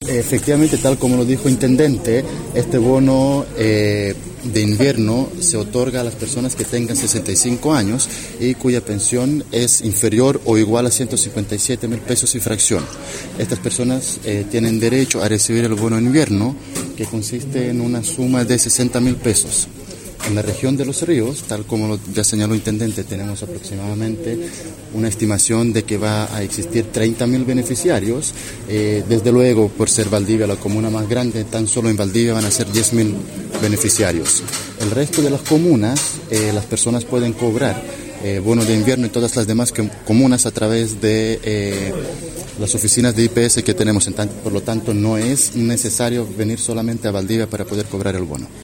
Efectivamente, tal como lo dijo Intendente, este bono de invierno se otorga a las personas que tengan 65 años y cuya pensión es inferior o igual a 157.000 pesos y fracción. Estas personas tienen derecho a recibir el bono de invierno, que consiste en una suma de 60.000 pesos. En la región de Los Ríos, tal como ya señaló el Intendente, tenemos aproximadamente una estimación de que va a existir 30.000 beneficiarios. Desde luego, por ser Valdivia la comuna más grande, tan solo en Valdivia van a ser 10.000 beneficiarios. El resto de las comunas, las personas pueden cobrar bono de invierno y todas las demás comunas a través de las oficinas de IPS que tenemos. Por lo tanto, no es necesario venir solamente a Valdivia para poder cobrar el bono.